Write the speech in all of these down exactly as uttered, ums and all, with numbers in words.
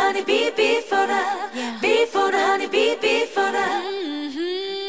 honey bee, bee for the, yeah. Bee for the honey bee, bee for the. Mm-hmm.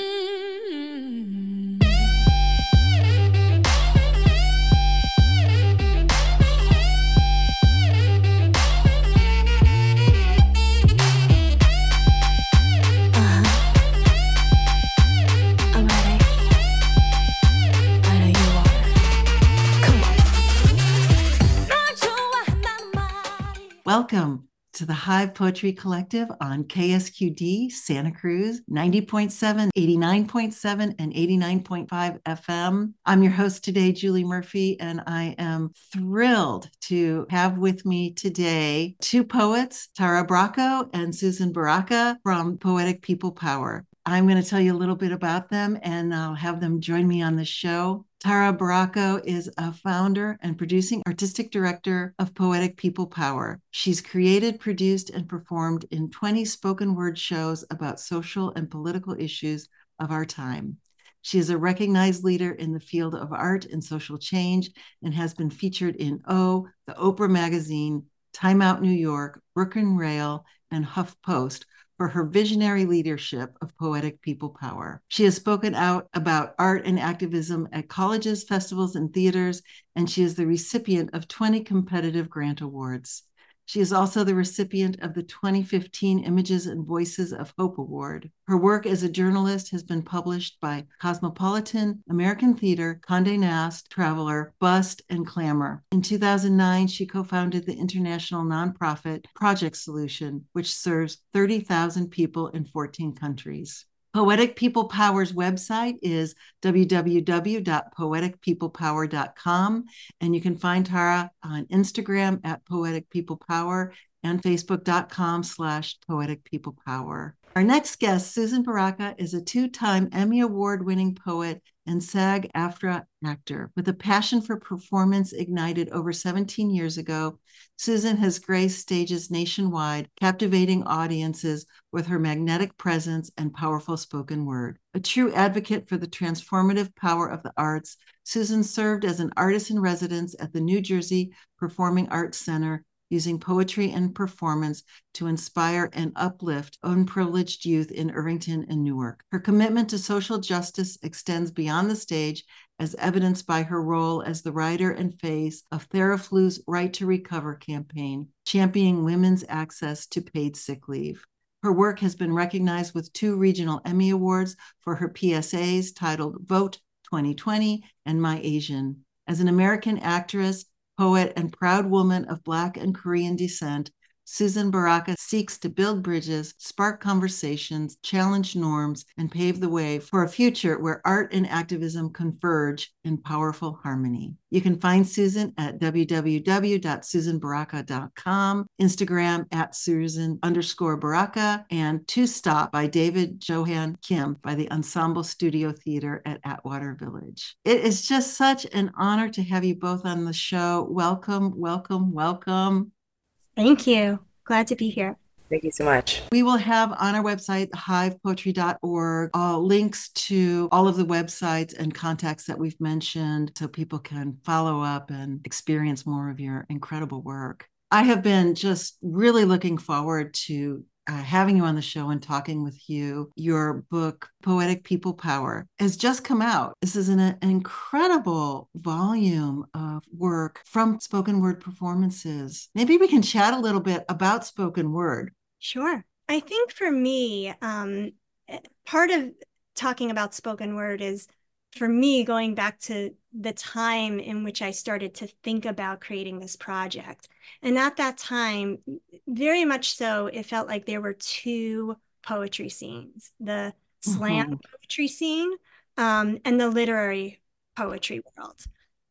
Welcome to the Hive Poetry Collective on K S Q D Santa Cruz, ninety point seven, eighty-nine point seven, and eighty-nine point five F M. I'm your host today, Julie Murphy, and I am thrilled to have with me today two poets, Tara Bracco and Susan Baraka from Poetic People Power. I'm going to tell you a little bit about them, and I'll have them join me on the show. Tara Bracco is a founder and producing artistic director of Poetic People Power. She's created, produced, and performed in twenty spoken word shows about social and political issues of our time. She is a recognized leader in the field of art and social change and has been featured in O, the Oprah Magazine, Time Out New York, Brooklyn Rail, and HuffPost for her visionary leadership of Poetic People Power. She has spoken out about art and activism at colleges, festivals, and theaters, and she is the recipient of twenty competitive grant awards. She is also the recipient of the twenty fifteen Images and Voices of Hope Award. Her work as a journalist has been published by Cosmopolitan, American Theater, Condé Nast, Traveler, Bust, and Clamor. In two thousand nine, she co-founded the international nonprofit Project Solution, which serves thirty thousand people in fourteen countries. Poetic People Power's website is w w w dot poetic people power dot com, and you can find Tara on Instagram at Poetic People Power and facebook.com slash Poetic People Power. Our next guest, Susan Baraka, is a two-time Emmy Award-winning poet and SAG-AFTRA actor. With a passion for performance ignited over seventeen years ago, Susan has graced stages nationwide, captivating audiences with her magnetic presence and powerful spoken word. A true advocate for the transformative power of the arts, Susan served as an artist in residence at the New Jersey Performing Arts Center, using poetry and performance to inspire and uplift unprivileged youth in Irvington and Newark. Her commitment to social justice extends beyond the stage, as evidenced by her role as the writer and face of Theraflu's Right to Recover campaign, championing women's access to paid sick leave. Her work has been recognized with two regional Emmy Awards for her P S As titled Vote twenty twenty and My Asian. As an American actress, poet, and proud woman of Black and Korean descent, Susan Baraka seeks to build bridges, spark conversations, challenge norms, and pave the way for a future where art and activism converge in powerful harmony. You can find Susan at w w w dot susan baraka dot com, Instagram at Susan underscore Baraka, and To Stop by David Johan Kim by the Ensemble Studio Theater at Atwater Village. It is just such an honor to have you both on the show. Welcome, welcome, welcome. Thank you. Glad to be here. Thank you so much. We will have on our website, hive poetry dot org, uh, links to all of the websites and contacts that we've mentioned so people can follow up and experience more of your incredible work. I have been just really looking forward to Uh, having you on the show and talking with you. Your book, Poetic People Power, has just come out. This is an, an incredible volume of work from spoken word performances. Maybe we can chat a little bit about spoken word. Sure. I think for me, um, part of talking about spoken word is, for me, going back to the time in which I started to think about creating this project. And at that time, very much so, it felt like there were two poetry scenes, the slam mm-hmm. poetry scene um, and the literary poetry world.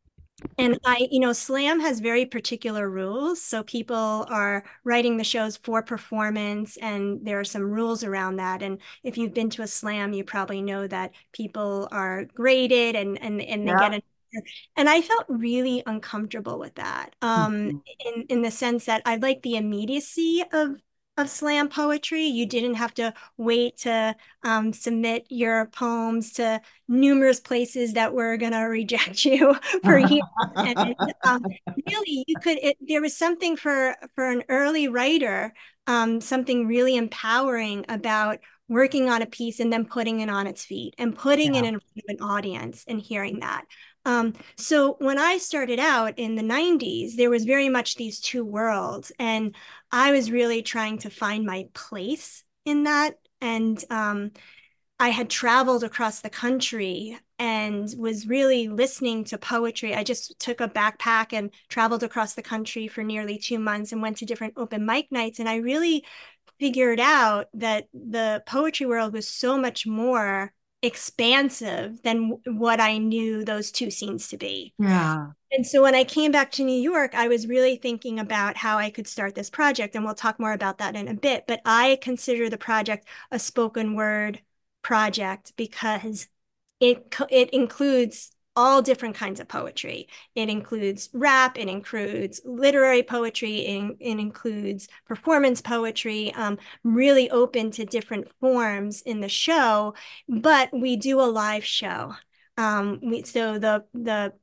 And I, you know, slam has very particular rules. So people are writing the shows for performance, and there are some rules around that. And if you've been to a slam, you probably know that people are graded and and and they yeah. get a. And I felt really uncomfortable with that, um, mm-hmm. in in the sense that I like the immediacy of of slam poetry. You didn't have to wait to um, submit your poems to numerous places that were going to reject you for years. And um, really, you could. It, there was something for for an early writer, um, something really empowering about working on a piece and then putting it on its feet and putting it Yeah. in front of an audience and hearing that. Um, so when I started out in the nineties, there was very much these two worlds, and I was really trying to find my place in that. And um, I had traveled across the country and was really listening to poetry. I just took a backpack and traveled across the country for nearly two months and went to different open mic nights. And I really figured out that the poetry world was so much more expansive than what I knew those two scenes to be. Yeah. And so when I came back to New York, I was really thinking about how I could start this project, and we'll talk more about that in a bit. But I consider the project a spoken word project because it it includes all different kinds of poetry. It includes rap, it includes literary poetry, it, it includes performance poetry, um, really open to different forms in the show, but we do a live show. Um, we, so the the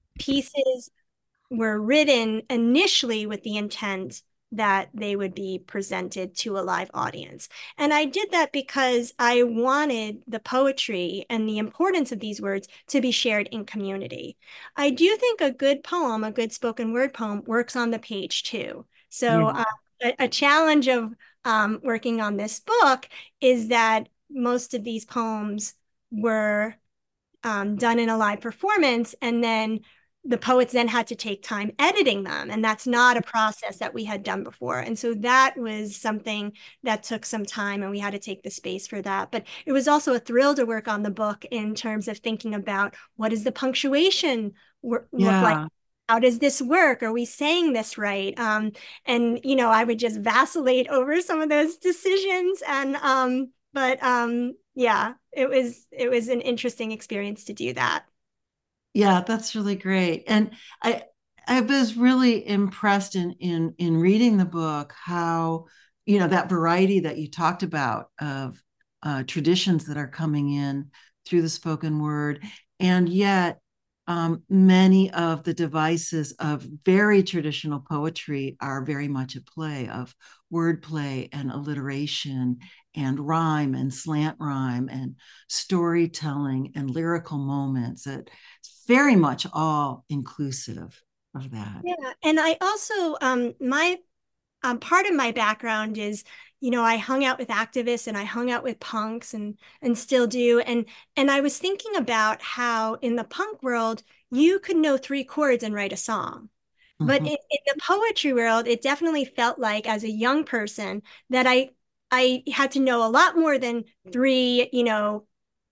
pieces were written initially with the intent that they would be presented to a live audience. And I did that because I wanted the poetry and the importance of these words to be shared in community. I do think a good poem, a good spoken word poem, works on the page too. So Yeah. uh, a, a challenge of um, working on this book is that most of these poems were um, done in a live performance, and then the poets then had to take time editing them, and that's not a process that we had done before. And so that was something that took some time, and we had to take the space for that. But it was also a thrill to work on the book in terms of thinking about what does the punctuation look like, Yeah. how does this work, are we saying this right? Um, and you know, I would just vacillate over some of those decisions, and um, but um, yeah, it was it was an interesting experience to do that. Yeah, that's really great. And I I was really impressed in in in reading the book how, you know, that variety that you talked about of uh, traditions that are coming in through the spoken word. And yet um, many of the devices of very traditional poetry are very much a play of wordplay and alliteration and rhyme and slant rhyme and storytelling and lyrical moments. It, it's very much all inclusive of that. Yeah, and I also um my um part of my background is, you know, I hung out with activists and I hung out with punks and and still do, and and I was thinking about how in the punk world you could know three chords and write a song. But Mhm. in, in the poetry world, it definitely felt like as a young person that I I had to know a lot more than three, you know,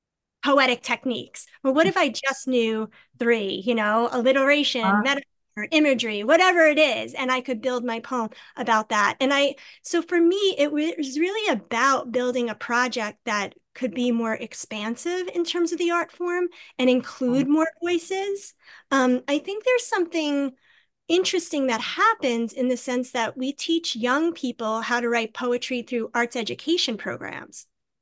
poetic techniques. But what if I just knew three, you know, alliteration, Uh, metaphor, imagery, whatever it is, and I could build my poem about that. And I, so for me, it was really about building a project that could be more expansive in terms of the art form and include more voices. Um, I think there's something interesting that happens in the sense that we teach young people how to write poetry through arts education programs.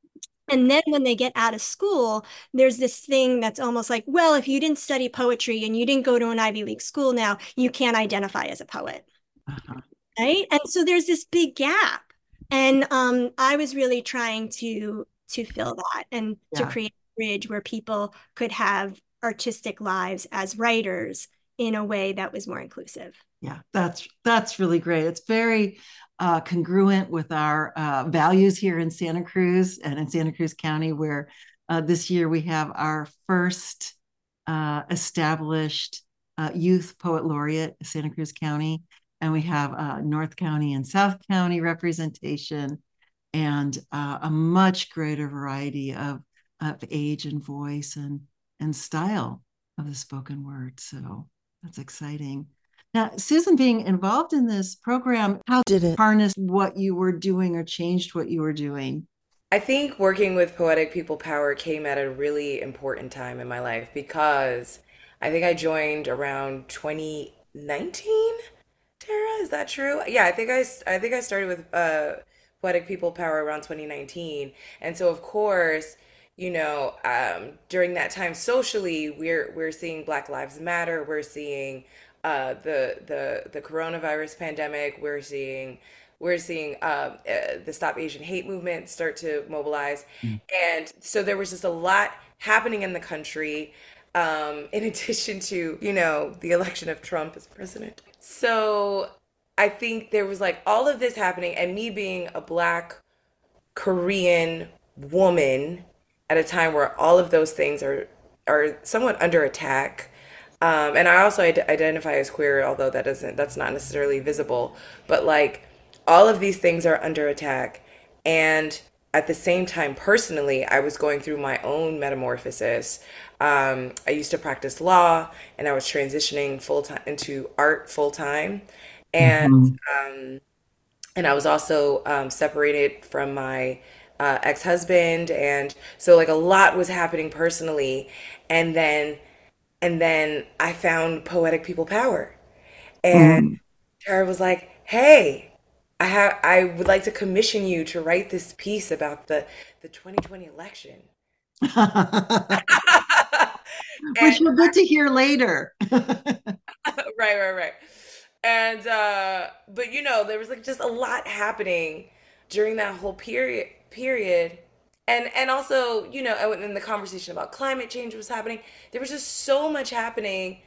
And then when they get out of school, there's this thing that's almost like, well, if you didn't study poetry and you didn't go to an Ivy League school now, you can't identify as a poet, uh-huh. right? And so there's this big gap. And um, I was really trying to to fill that and to Yeah. create a bridge where people could have artistic lives as writers in a way that was more inclusive. Yeah, that's that's really great. It's very uh, congruent with our uh, values here in Santa Cruz and in Santa Cruz County, where uh, this year we have our first uh, established uh, youth poet laureate, Santa Cruz County, and we have uh, North County and South County representation, and uh, a much greater variety of of age and voice and and style of the spoken word. So that's exciting. Now, Susan, being involved in this program, how did it harness what you were doing or changed what you were doing? I think working with Poetic People Power came at a really important time in my life because I think I joined around twenty nineteen. Tara, is that true? Yeah, I think I I think I started with uh Poetic People Power around twenty nineteen. And so, of course, you know, um, during that time socially, we're we're seeing Black Lives Matter, we're seeing uh, the the the coronavirus pandemic, we're seeing we're seeing um, uh, the Stop Asian Hate movement start to mobilize, Mm. and so there was just a lot happening in the country. Um, in addition to, you know, the election of Trump as president. So I think there was like all of this happening, and me being a Black Korean woman at a time where all of those things are are somewhat under attack. Um, and I also id- identify as queer, although that doesn't that's not necessarily visible. But like all of these things are under attack, and at the same time, personally, I was going through my own metamorphosis. Um, I used to practice law, and I was transitioning full time into art full time, and Mhm. um, and I was also um, separated from my uh, ex-husband, and so like a lot was happening personally, and then and then I found Poetic People Power, and Mm. Tara was like, "Hey, I have I would like to commission you to write this piece about the the twenty twenty election." And Which you'll get to hear later. right, right, right. And uh but you know, there was like just a lot happening during that whole period period. And and also, you know, and when the conversation about climate change was happening, there was just so much happening.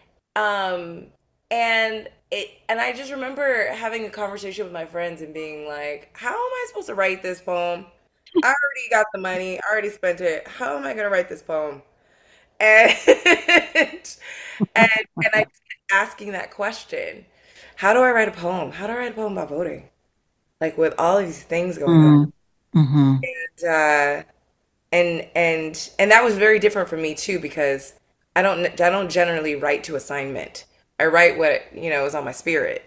Um and it and I just remember having a conversation with my friends and being like, how am I supposed to write this poem? I already got the money, I already spent it. How am I gonna write this poem? And and and I just kept asking that question. How do I write a poem? How do I write a poem about voting? Like with all of these things going on. Mm. Mhm. And uh and and and that was very different for me too because I don't I don't generally write to assignment. I write what, you know, is on my spirit.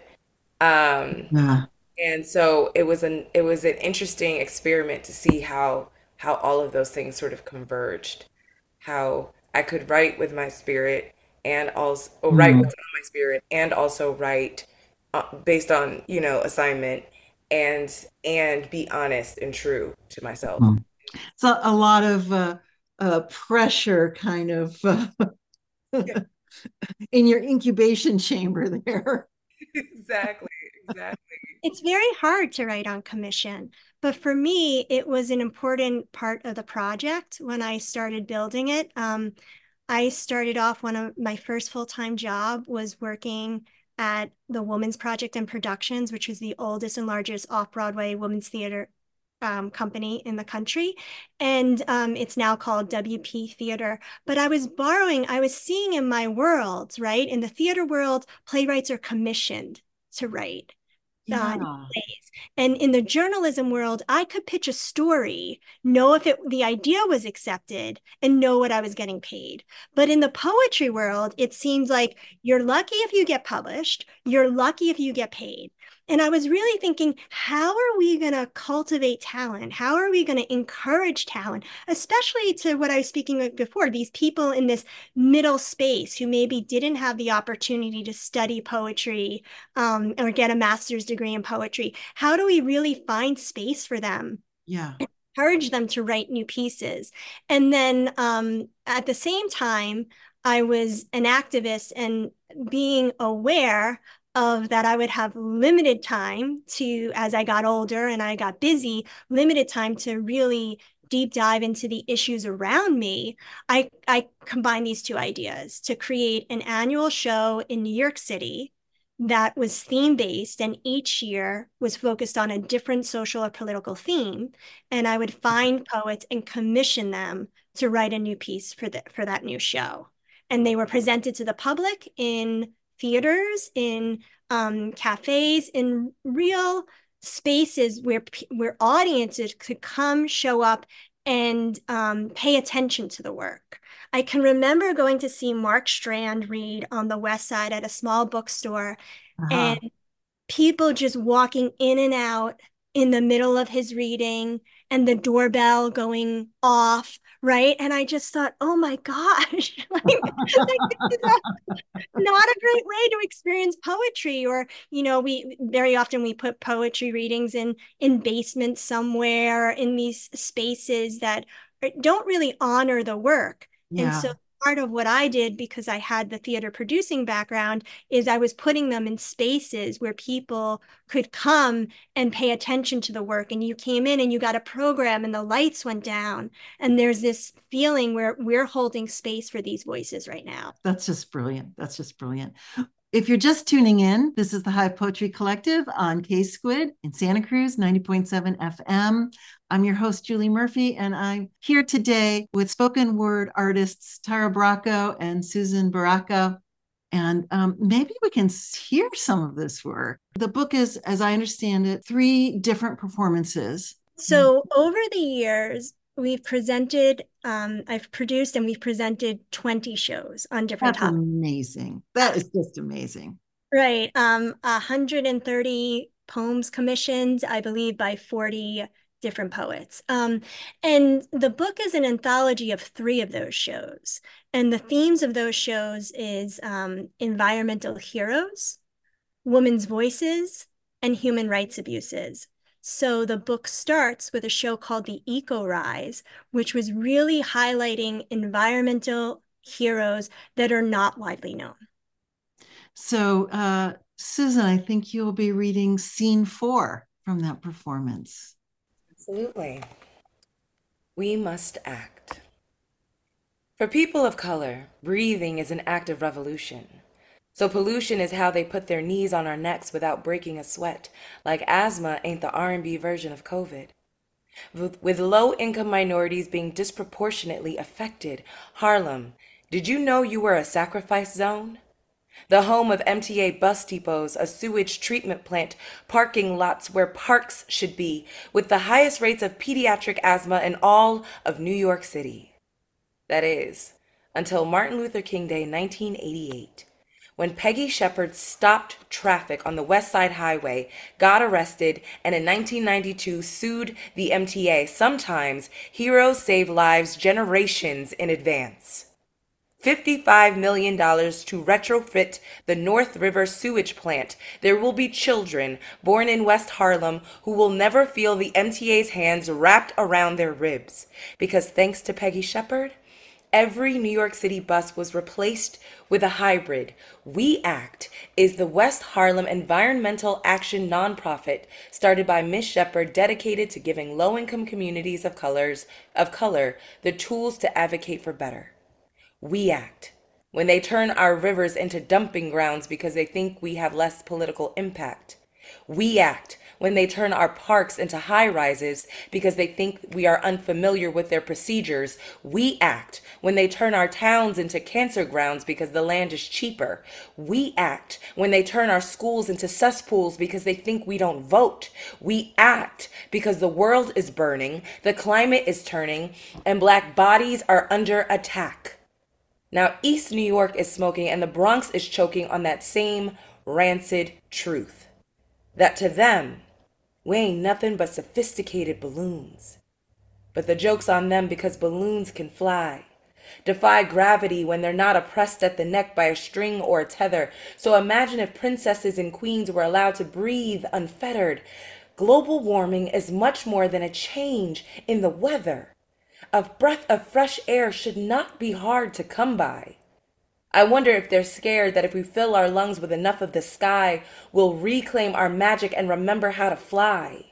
Um Yeah. and so it was an it was an interesting experiment to see how how all of those things sort of converged. How I could write with my spirit and also or write Mm. what's on my spirit and also write uh, based on, you know, assignment and and be honest and true to myself. Mm. So a lot of uh, uh, pressure kind of uh, Yeah, in your incubation chamber there. exactly, exactly. It's very hard to write on commission, but for me, it was an important part of the project when I started building it. Um, I started off one of my first full-time job was working at the Women's Project and Productions, which is the oldest and largest off-Broadway women's theater um, company in the country. And um, it's now called W P Theater. But I was borrowing, I was seeing in my world, right? In the theater world, playwrights are commissioned to write uh, Yeah. plays. And in the journalism world, I could pitch a story, know if it, the idea was accepted, and know what I was getting paid. But in the poetry world, it seems like you're lucky if you get published, you're lucky if you get paid. And I was really thinking, how are we going to cultivate talent? How are we going to encourage talent, especially to what I was speaking of before, these people in this middle space who maybe didn't have the opportunity to study poetry um, or get a master's degree in poetry? How do we really find space for them? Yeah. Encourage them to write new pieces. And then um, at the same time, I was an activist and being aware of that I would have limited time to, as I got older and I got busy, limited time to really deep dive into the issues around me. I, I combined these two ideas to create an annual show in New York City that was theme based and each year was focused on a different social or political theme. And I would find poets and commission them to write a new piece for the, for that new show. And they were presented to the public in theaters, in um, cafes, in real spaces where where audiences could come, show up, and um, pay attention to the work. I can remember going to see Mark Strand read on the West Side at a small bookstore, and Uh-huh. people just walking in and out, in the middle of his reading and the doorbell going off, right? And I just thought, oh my gosh, like, like this is a, not a great way to experience poetry. Or, you know, we very often we put poetry readings in in basements somewhere, in these spaces that don't really honor the work. Yeah. And so part of what I did, because I had the theater producing background, is I was putting them in spaces where people could come and pay attention to the work. And you came in and you got a program and the lights went down. And there's this feeling where we're holding space for these voices right now. That's just brilliant. That's just brilliant. If you're just tuning in, this is the Hive Poetry Collective on K-Squid in Santa Cruz, ninety point seven F M. I'm your host, Julie Murphy, and I'm here today with spoken word artists Tara Bracco and Susan Baraka. And um, maybe we can hear some of this work. The book is, as I understand it, three different performances. So over the years, we've presented, um, I've produced and we've presented twenty shows on different That's topics. amazing. That is just amazing. Right. Um, one hundred thirty poems commissioned, I believe, by forty different poets. Um, and the book is an anthology of three of those shows. And the themes of those shows is um, environmental heroes, women's voices, and human rights abuses. So the book starts with a show called The Eco Rise, which was really highlighting environmental heroes that are not widely known. So, uh, Susan, I think you'll be reading scene four from that performance. Absolutely. We must act. For people of color, breathing is an act of revolution. So pollution is how they put their knees on our necks without breaking a sweat, like asthma ain't the R and B version of COVID. With, with low-income minorities being disproportionately affected, Harlem, did you know you were a sacrifice zone? The home of M T A bus depots, a sewage treatment plant, parking lots where parks should be, with the highest rates of pediatric asthma in all of New York City. That is, until Martin Luther King Day nineteen eighty-eight. When Peggy Shepard stopped traffic on the West Side Highway, got arrested, and in nineteen ninety-two sued the M T A. Sometimes heroes save lives generations in advance. fifty-five million dollars to retrofit the North River sewage plant. There will be children born in West Harlem who will never feel the M T A's hands wrapped around their ribs. Because thanks to Peggy Shepard, every New York City bus was replaced with a hybrid. We Act is the West Harlem environmental action nonprofit started by Miss Shepard, dedicated to giving low-income communities of colors of color the tools to advocate for better. We act when they turn our rivers into dumping grounds because they think we have less political impact. We act when they turn our parks into high-rises because they think we are unfamiliar with their procedures. We act when they turn our towns into cancer grounds because the land is cheaper. We act when they turn our schools into cesspools because they think we don't vote. We act because the world is burning, the climate is turning, and Black bodies are under attack. Now, East New York is smoking and the Bronx is choking on that same rancid truth. That to them, we ain't nothing but sophisticated balloons. But the joke's on them because balloons can fly, defy gravity when they're not oppressed at the neck by a string or a tether. So imagine if princesses and queens were allowed to breathe unfettered. Global warming is much more than a change in the weather. A breath of fresh air should not be hard to come by. I wonder if they're scared that if we fill our lungs with enough of the sky, we'll reclaim our magic and remember how to fly.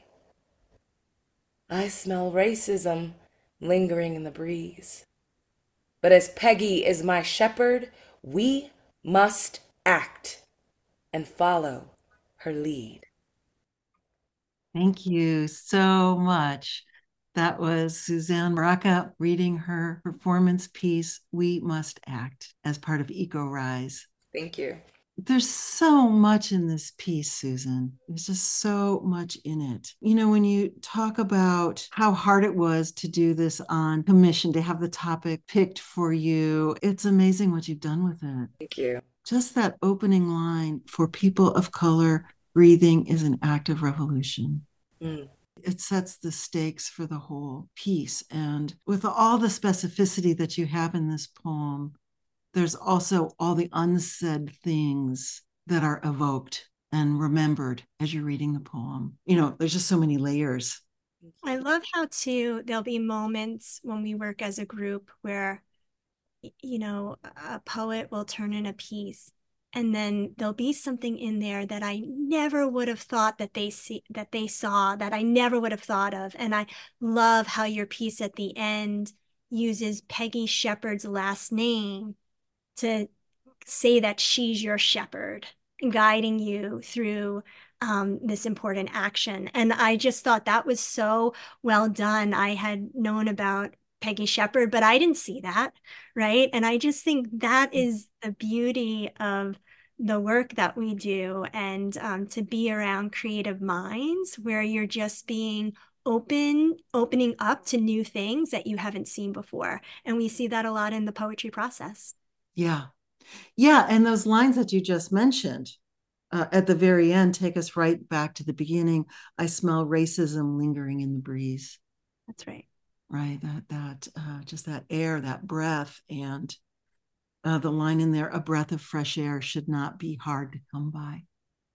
I smell racism lingering in the breeze. But as Peggy is my shepherd, we must act and follow her lead. Thank you so much. That was Suzanne Baraka reading her performance piece, We Must Act, as part of Eco Rise. Thank you. There's so much in this piece, Susan. There's just so much in it. You know, when you talk about how hard it was to do this on commission, to have the topic picked for you, it's amazing what you've done with it. Thank you. Just that opening line, for people of color, breathing is an act of revolution. Mm. it sets the stakes for the whole piece. And with all the specificity that you have in this poem, there's also all the unsaid things that are evoked and remembered as you're reading the poem. You know, there's just so many layers. I love how, too, there'll be moments when we work as a group where, you know, a poet will turn in a piece, and then there'll be something in there that I never would have thought that they see, that they saw, that I never would have thought of. And I love how your piece at the end uses Peggy Shepard's last name to say that she's your shepherd, guiding you through um, this important action. And I just thought that was so well done. I had known about Peggy Shepard, but I didn't see that, right? And I just think that is the beauty of the work that we do, and um, to be around creative minds where you're just being open, opening up to new things that you haven't seen before. And we see that a lot in the poetry process. Yeah. Yeah. And those lines that you just mentioned uh, at the very end take us right back to the beginning. I smell racism lingering in the breeze. That's right. Right. That, that, uh, just that air, that breath. And uh, the line in there, a breath of fresh air should not be hard to come by.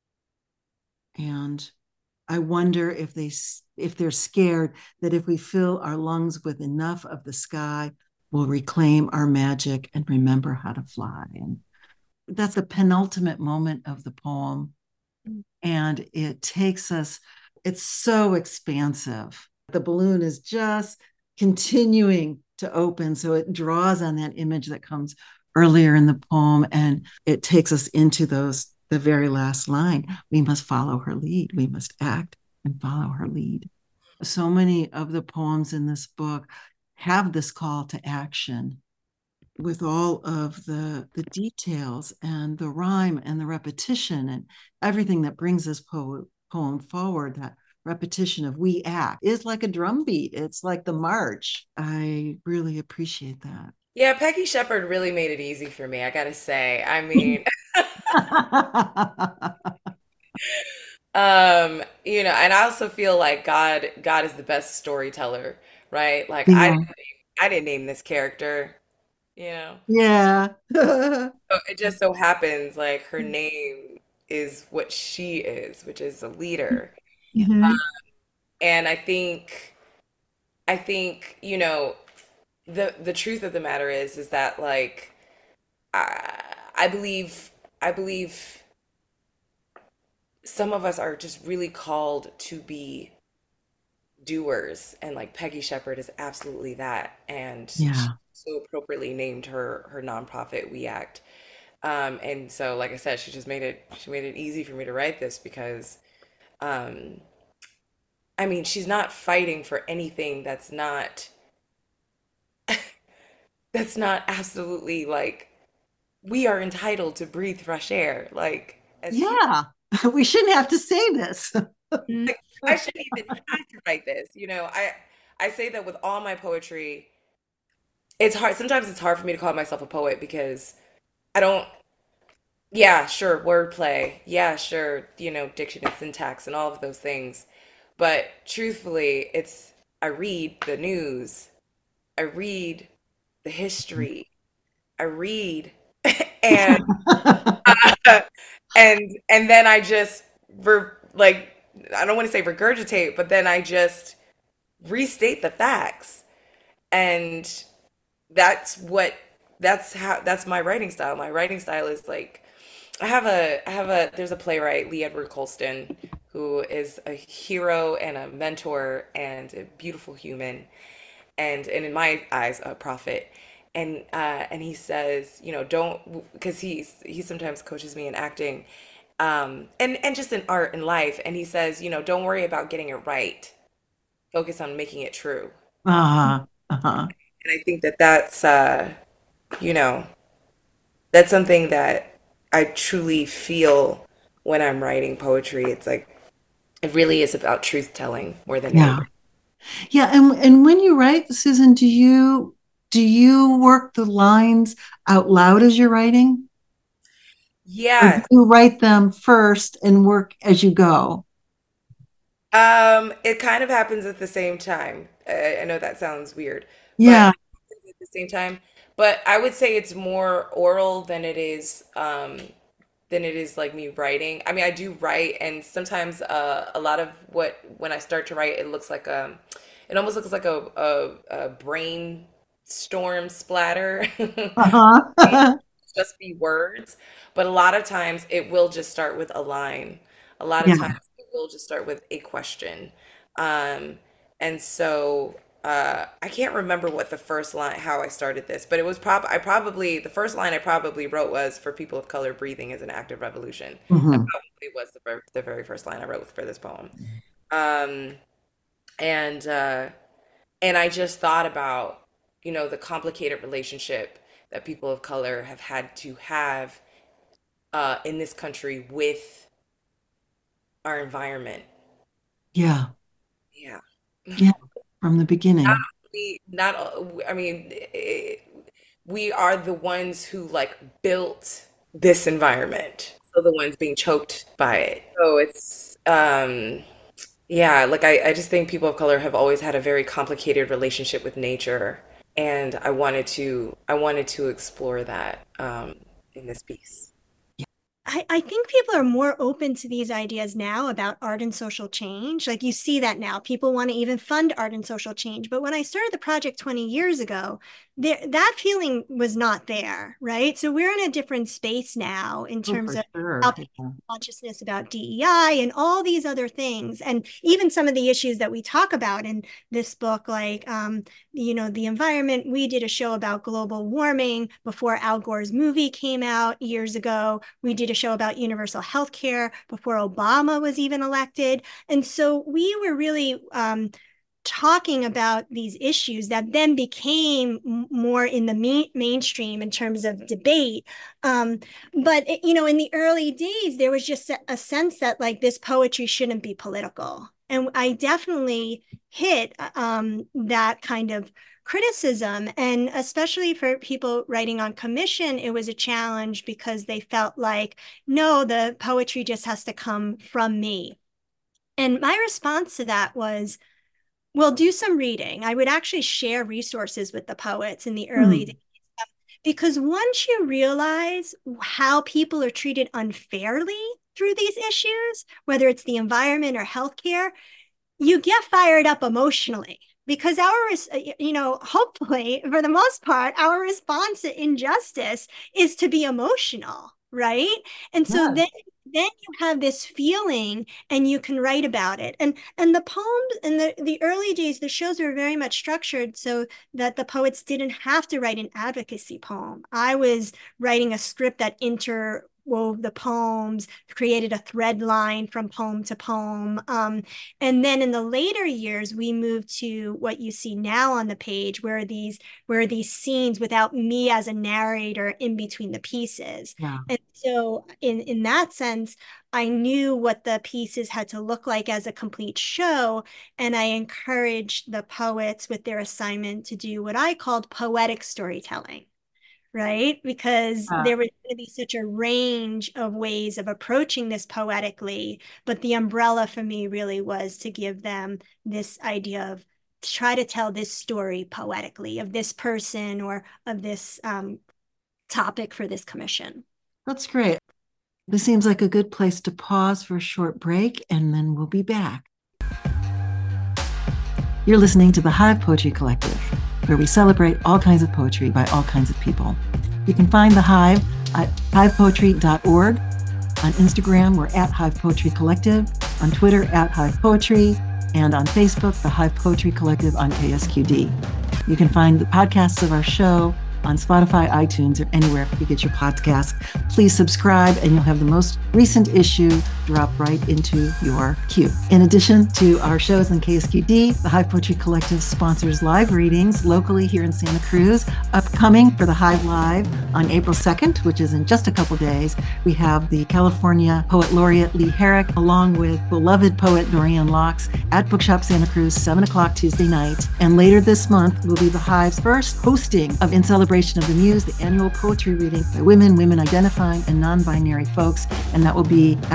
And I wonder if they, if they're scared that if we fill our lungs with enough of the sky, we'll reclaim our magic and remember how to fly. And that's the penultimate moment of the poem. And it takes us, it's so expansive. The balloon is just continuing to open. So it draws on that image that comes earlier in the poem, and it takes us into those, the very last line. We must follow her lead. We must act and follow her lead. So many of the poems in this book have this call to action with all of the, the details and the rhyme and the repetition and everything that brings this po- poem forward. That repetition of we act is like a drum beat. It's like the march. I really appreciate that. Yeah, Peggy Shepard really made it easy for me, I gotta say. I mean, um, you know, and I also feel like God, God is the best storyteller, right? Like I, Yeah. didn't, I didn't name this character, you know. Yeah. So it just so happens like her name is what she is, which is a leader. Mhm. And I think, I think, you know, the the truth of the matter is, is that like, I, I believe, I believe some of us are just really called to be doers, and like Peggy Shepard is absolutely that. And she Yeah. so appropriately named her her nonprofit We Act. Um, and so, like I said, she just made it she made it easy for me to write this because, um, I mean, she's not fighting for anything that's not that's not absolutely like we are entitled to breathe fresh air. Like as humans, Yeah. We shouldn't have to say this. like, I shouldn't even have to write this. You know, I I say that with all my poetry. It's hard. Sometimes it's hard for me to call myself a poet because I don't. Yeah, sure, wordplay. Yeah, sure, you know, diction and syntax and all of those things. But truthfully, it's I read the news, I read the history, I read, and uh, and and then I just ver like I don't want to say regurgitate, but then I just restate the facts, and that's what that's how that's my writing style. My writing style is like I have a I have a there's a playwright, Lee Edward Colston, who is a hero and a mentor and a beautiful human, and and in my eyes a prophet. And uh, and he says, you know, don't because he's he sometimes coaches me in acting, um, and and just in art and life. And he says, you know, don't worry about getting it right. Focus on making it true. uh-huh. Uh-huh. And I think that that's uh, you know, that's something that I truly feel when I'm writing poetry. It's like it really is about truth telling more than Yeah. anything. Yeah. And and when you write, Susan, do you do you work the lines out loud as you're writing? Or do Yes. you write them first and work as you go? Um, it kind of happens at the same time. I, I know that sounds weird, but Yeah. at the same time. But I would say it's more oral than it is um than it is like me writing. I mean, I do write, and sometimes uh, a lot of what when I start to write, it looks like a, it almost looks like a a, a brainstorm splatter. Uh-huh. Just be words, but a lot of times it will just start with a line. A lot of Yeah. times it will just start with a question. Um, and so uh, I can't remember what the first line, how I started this, but it was prob I probably the first line I probably wrote was for people of color, breathing is an act of revolution. That Hmm. probably was the, ver- the very first line I wrote for this poem. Um, and uh, and I just thought about, you know, the complicated relationship that people of color have had to have uh, in this country with our environment. Yeah. Yeah. Yeah. From the beginning. We not, I mean, eh, we are the ones who like built this environment. So the ones being choked by it. So it's, um, yeah, like I, I just think people of color have always had a very complicated relationship with nature. And I wanted to, I wanted to explore that um, in this piece. I, I think people are more open to these ideas now about art and social change. Like you see that now. People want to even fund art and social change. But when I started the project twenty years ago, there, that feeling was not there, right? So we're in a different space now in Oh, terms for of sure. how people consciousness about D E I and all these other things. And even some of the issues that we talk about in this book, like, um, you know, the environment. We did a show about global warming before Al Gore's movie came out years ago. We did a show about universal health care before Obama was even elected. And so we were really um, talking about these issues that then became more in the main, mainstream in terms of debate. Um, but, it, you know, in the early days, there was just a, a sense that like this poetry shouldn't be political. And I definitely hit um, that kind of criticism. And especially for people writing on commission, it was a challenge because they felt like, no, the poetry just has to come from me. And my response to that was, well, do some reading. I would actually share resources with the poets in the early days. Hmm. Because once you realize how people are treated unfairly through these issues, whether it's the environment or healthcare, you get fired up emotionally because our, you know, hopefully for the most part, our response to injustice is to be emotional, right? And so Yeah. then then you have this feeling and you can write about it. And and the poems in the, the early days, the shows were very much structured so that the poets didn't have to write an advocacy poem. I was writing a script that inter wove the poems, created a thread line from poem to poem. Um, and then in the later years, we moved to what you see now on the page, where these where these scenes without me as a narrator in between the pieces. Yeah. And so in, in that sense, I knew what the pieces had to look like as a complete show. And I encouraged the poets with their assignment to do what I called poetic storytelling, right? Because Uh, there was going to be such a range of ways of approaching this poetically. But the umbrella for me really was to give them this idea of try to tell this story poetically of this person or of this um, topic for this commission. that's great. This seems like a good place to pause for a short break, and then we'll be back. You're listening to the Hive Poetry Collective, where we celebrate all kinds of poetry by all kinds of people. You can find the Hive at hive poetry dot org. On Instagram, we're at Hive Poetry Collective. On Twitter, at Hive Poetry. And on Facebook, the Hive Poetry Collective on K S Q D. You can find the podcasts of our show on Spotify, iTunes, or anywhere you get your podcasts. Please subscribe and you'll have the most recent issue drop right into your queue. In addition to our shows on K S Q D, the Hive Poetry Collective sponsors live readings locally here in Santa Cruz. Upcoming for the Hive Live on April second, which is in just a couple days, we have the California Poet Laureate Lee Herrick, along with beloved poet Dorian Locks at Bookshop Santa Cruz, seven o'clock Tuesday night. And later this month will be the Hive's first hosting of In Celebration of the Muse, the annual poetry reading by women, women identifying, and non-binary folks. And that will be at Cabrillo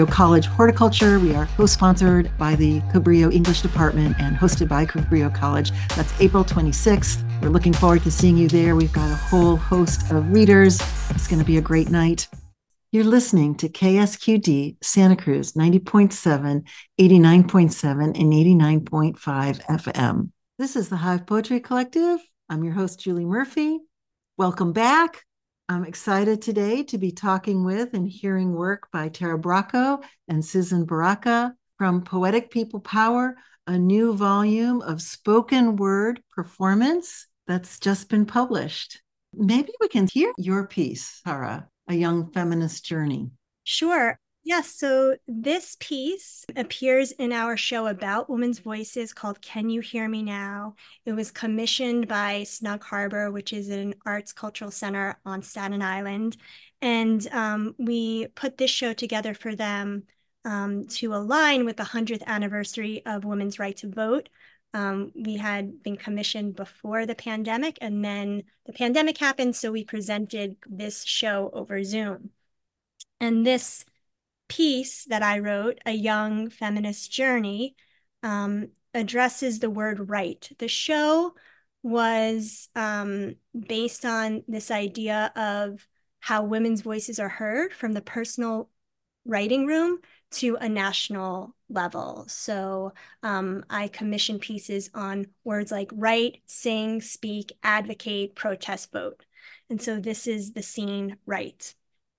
Cabrillo College Horticulture. We are co-sponsored by the Cabrillo English Department and hosted by Cabrillo College. That's April twenty-sixth. We're looking forward to seeing you there. We've got a whole host of readers. It's going to be a great night. You're listening to K S Q D Santa Cruz ninety point seven, eighty-nine point seven, and eighty-nine point five F M. This is the Hive Poetry Collective. I'm your host, Julie Murphy. Welcome back. I'm excited today to be talking with and hearing work by Tara Bracco and Susan Baraka from Poetic People Power, a new volume of spoken word performance that's just been published. Maybe we can hear your piece, Tara, A Young Feminist Journey. Sure. Yes. So this piece appears in our show about women's voices called Can You Hear Me Now? It was commissioned by Snug Harbor, which is an arts cultural center on Staten Island. And um, we put this show together for them um, to align with the one hundredth anniversary of women's right to vote. Um, we had been commissioned before the pandemic, and then the pandemic happened, so we presented this show over Zoom. And this piece that I wrote, A Young Feminist Journey, um, addresses the word right. The show was um, based on this idea of how women's voices are heard from the personal writing room to a national level. So um, I commissioned pieces on words like write, sing, speak, advocate, protest, vote. And so this is the scene, right.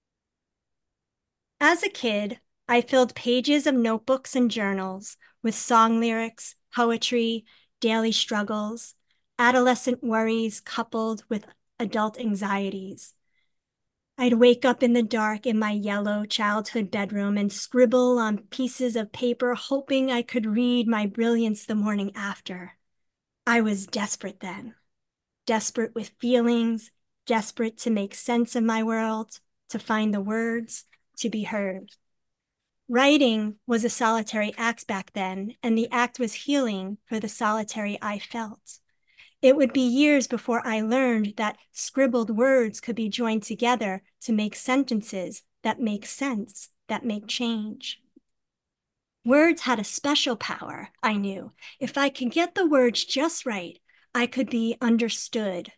As a kid, I filled pages of notebooks and journals with song lyrics, poetry, daily struggles, adolescent worries coupled with adult anxieties. I'd wake up in the dark in my yellow childhood bedroom and scribble on pieces of paper, hoping I could read my brilliance the morning after. I was desperate then, desperate with feelings, desperate to make sense of my world, to find the words, to be heard. Writing was a solitary act back then, and the act was healing for the solitary I felt. It would be years before I learned that scribbled words could be joined together to make sentences that make sense, that make change. Words had a special power, I knew. If I could get the words just right, I could be understood,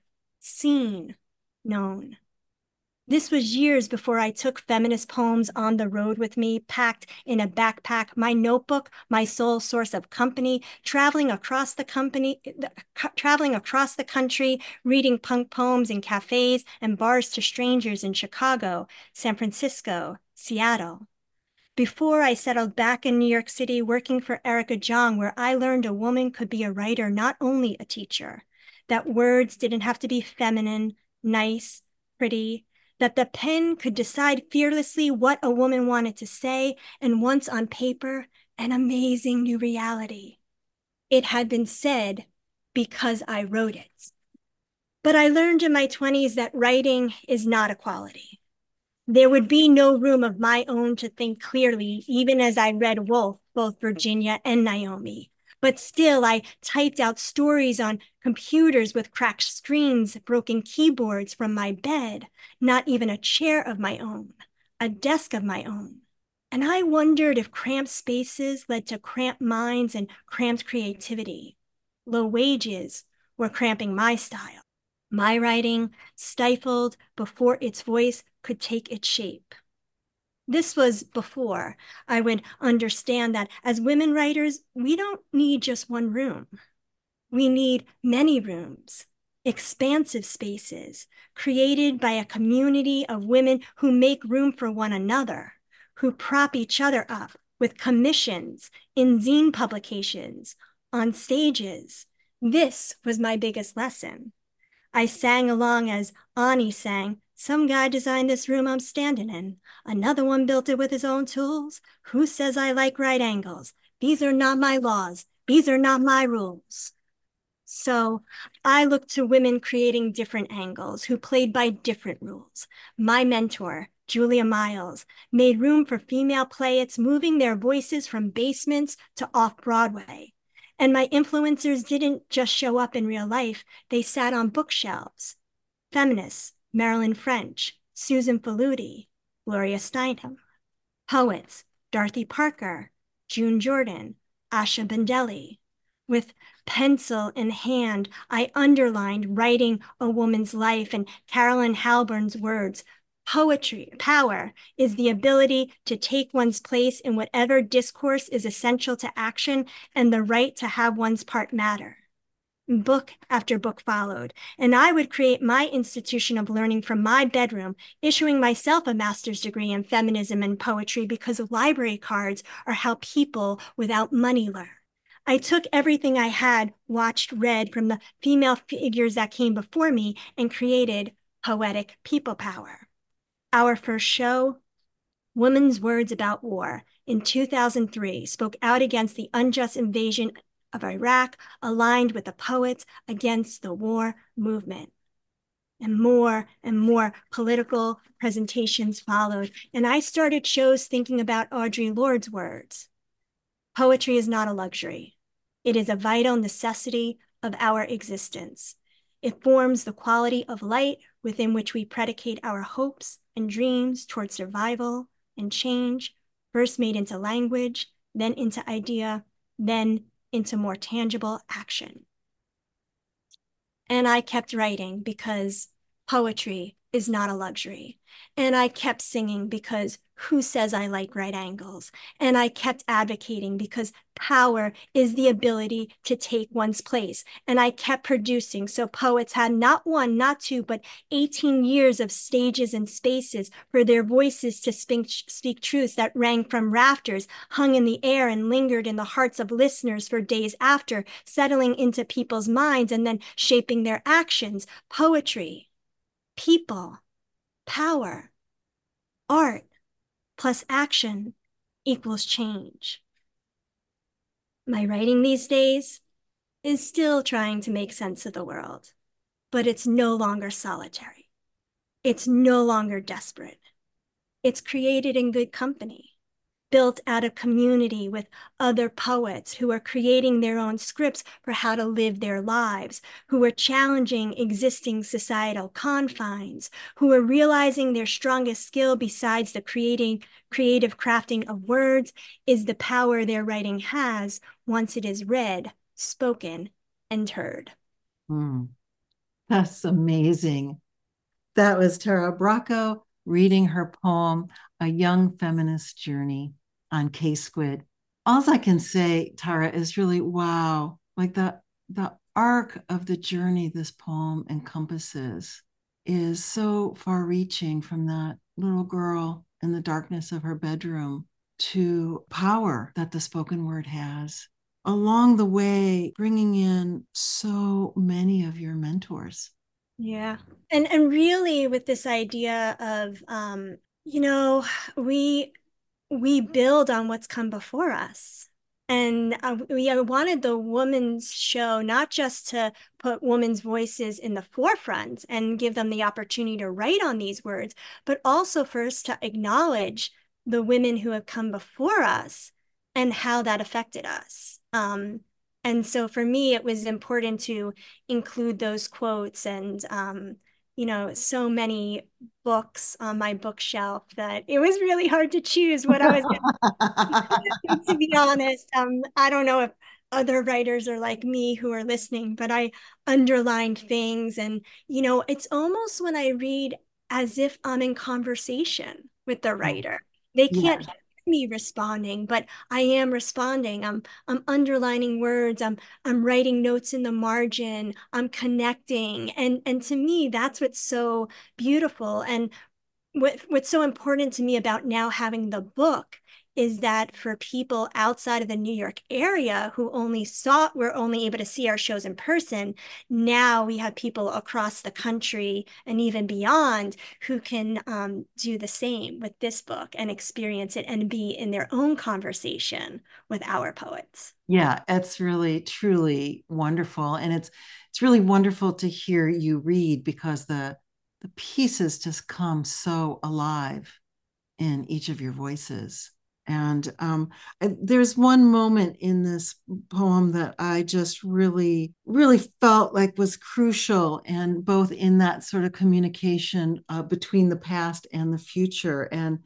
seen, known. This was years before I took feminist poems on the road with me, packed in a backpack, my notebook, my sole source of company, traveling across the company, traveling across the country, reading punk poems in cafes and bars to strangers in Chicago, San Francisco, Seattle. Before I settled back in New York City, working for Erica Jong, where I learned a woman could be a writer, not only a teacher, that words didn't have to be feminine, nice, pretty, that the pen could decide fearlessly what a woman wanted to say, and once on paper, an amazing new reality. It had been said because I wrote it. But I learned in my twenties that writing is not equality. There would be no room of my own to think clearly, even as I read Woolf, both Virginia and Naomi. But still, I typed out stories on computers with cracked screens, broken keyboards from my bed, not even a chair of my own, a desk of my own. And I wondered if cramped spaces led to cramped minds and cramped creativity. Low wages were cramping my style. My writing stifled before its voice could take its shape. This was before I would understand that as women writers, we don't need just one room. We need many rooms, expansive spaces created by a community of women who make room for one another, who prop each other up with commissions in zine publications, on stages. This was my biggest lesson. I sang along as Ani sang, "Some guy designed this room I'm standing in. Another one built it with his own tools. Who says I like right angles? These are not my laws. These are not my rules." So I looked to women creating different angles who played by different rules. My mentor, Julia Miles, made room for female playwrights moving their voices from basements to off-Broadway. And my influencers didn't just show up in real life, they sat on bookshelves. Feminists, Marilyn French, Susan Faludi, Gloria Steinem. Poets, Dorothy Parker, June Jordan, Asha Bendelli. With pencil in hand, I underlined writing a woman's life and Carolyn Halburn's words. Poetry, power, is the ability to take one's place in whatever discourse is essential to action and the right to have one's part matter. Book after book followed, and I would create my institution of learning from my bedroom, issuing myself a master's degree in feminism and poetry because library cards are how people without money learn. I took everything I had, watched, read from the female figures that came before me and created poetic people power. Our first show, Women's Words About War, in two thousand three, spoke out against the unjust invasion of Iraq, aligned with the poets against the war movement. And more and more political presentations followed. And I started shows thinking about Audre Lorde's words. Poetry is not a luxury. It is a vital necessity of our existence. It forms the quality of light within which we predicate our hopes and dreams toward survival and change, first made into language, then into idea, then into more tangible action. And I kept writing because poetry is not a luxury. And I kept singing because who says I like right angles? And I kept advocating because power is the ability to take one's place. And I kept producing. So poets had not one, not two, but eighteen years of stages and spaces for their voices to speak, speak truths that rang from rafters, hung in the air and lingered in the hearts of listeners for days after, settling into people's minds and then shaping their actions. Poetry, people, power, art, plus action equals change. My writing these days is still trying to make sense of the world, but it's no longer solitary. It's no longer desperate. It's created in good company, built out of community with other poets who are creating their own scripts for how to live their lives, who are challenging existing societal confines, who are realizing their strongest skill besides the creating, creative crafting of words is the power their writing has once it is read, spoken, and heard. Mm, that's amazing. That was Tara Bracco reading her poem, A Young Feminist Journey, on K-Squid. All I can say, Tara, is really, wow, like the, the arc of the journey this poem encompasses is so far-reaching, from that little girl in the darkness of her bedroom to power that the spoken word has. Along the way, bringing in so many of your mentors. Yeah. And, and really with this idea of, um, you know, we, we build on what's come before us. And uh, we wanted the women's show not just to put women's voices in the forefront and give them the opportunity to write on these words, but also first to acknowledge the women who have come before us and how that affected us. Um, and so for me, it was important to include those quotes and, um, you know, so many books on my bookshelf that it was really hard to choose what I was going to, to be honest. Um, I don't know if other writers are like me who are listening, but I underlined things. And, you know, it's almost when I read as if I'm in conversation with the writer. They can't yeah. hear me responding, but I am responding. I'm I'm underlining words. I'm I'm writing notes in the margin. I'm connecting. And and to me, that's what's so beautiful. And what what's so important to me about now having the book is that for people outside of the New York area who only saw, were only able to see our shows in person, now we have people across the country and even beyond who can um, do the same with this book and experience it and be in their own conversation with our poets. Yeah, it's really, truly wonderful. And it's it's really wonderful to hear you read, because the the pieces just come so alive in each of your voices. And um, there's one moment in this poem that I just really, really felt like was crucial, and both in that sort of communication uh, between the past and the future. And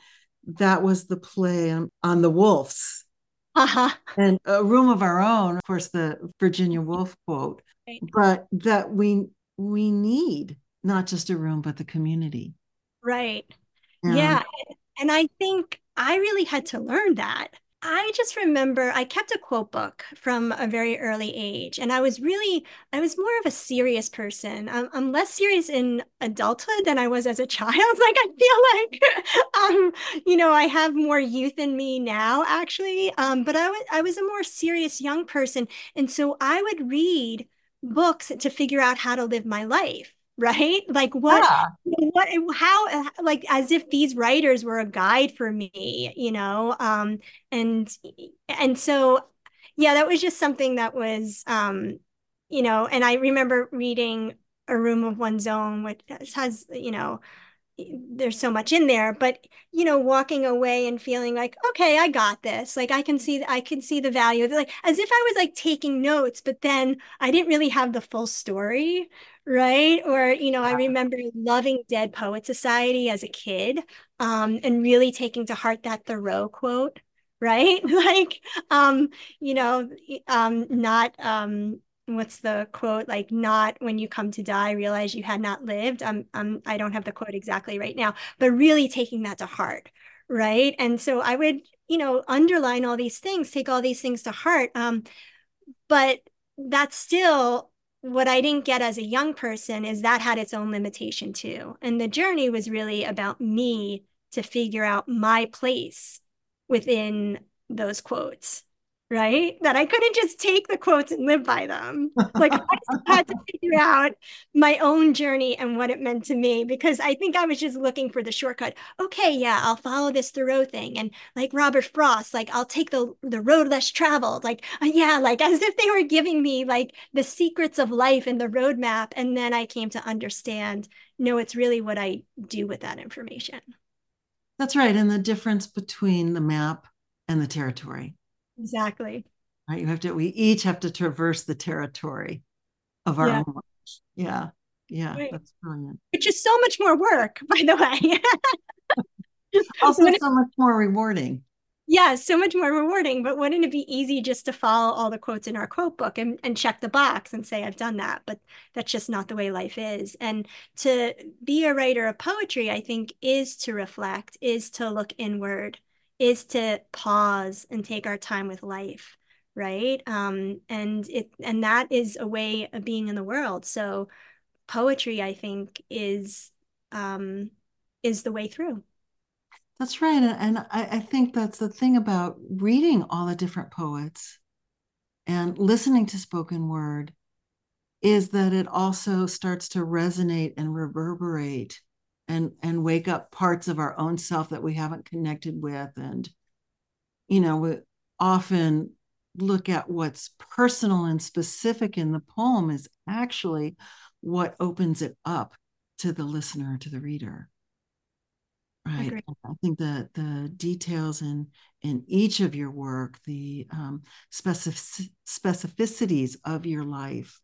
that was the play on, on the wolves. Uh-huh. And A Room of Our Own, of course, the Virginia Woolf quote, Right. but that we we need not just a room, but the community. Right. And Yeah. And I think I really had to learn that. I just remember I kept a quote book from a very early age, and I was really, I was more of a serious person. I'm, I'm less serious in adulthood than I was as a child. Like I feel like, um, you know, I have more youth in me now, actually. Um, but I was, I was a more serious young person, and so I would read books to figure out how to live my life. Right? Like what yeah, what how like as if these writers were a guide for me, you know um and and so yeah, that was just something that was um you know and I remember reading A Room of One's Own, which has, you know there's so much in there, but you know walking away and feeling like, okay, I got this, like I can see I can see the value of it, like as if I was like taking notes, but then I didn't really have the full story, right? Or you know I remember loving Dead Poet Society as a kid, um and really taking to heart that Thoreau quote, right? Like um you know um not um what's the quote, like not when you come to die realize you had not lived. I'm I'm I don't have the quote exactly right now, but really taking that to heart, right? And so I would, you know underline all these things, take all these things to heart, um but that's still what I didn't get as a young person, is that had its own limitation too, and the journey was really about me to figure out my place within those quotes, right? That I couldn't just take the quotes and live by them. Like I had to figure out my own journey and what it meant to me, because I think I was just looking for the shortcut. Okay, yeah, I'll follow this Thoreau thing, and like Robert Frost, like I'll take the the road less traveled. Like uh, yeah, like as if they were giving me like the secrets of life and the roadmap, and then I came to understand, no, it's really what I do with that information. that's right. And the difference between the map and the territory, Exactly. right? You have to, we each have to traverse the territory of our Yeah. own life. Yeah. Yeah. Right. That's brilliant. Which is so much more work, by the way. Also, When so much more rewarding. Yeah, so much more rewarding. But wouldn't it be easy just to follow all the quotes in our quote book and, and check the box and say, I've done that? But that's just not the way life is. And to be a writer of poetry, I think, is to reflect, is to look inward, is to pause and take our time with life, right? Um, and it and that is a way of being in the world. So poetry, I think, is um, is the way through. That's right. And, and I, I think that's the thing about reading all the different poets and listening to spoken word, is that it also starts to resonate and reverberate and and wake up parts of our own self that we haven't connected with. And you know we often look at what's personal and specific in the poem is actually what opens it up to the listener, to the reader. Right. Agree. I think that the details in in each of your work, the um, specific, specificities of your life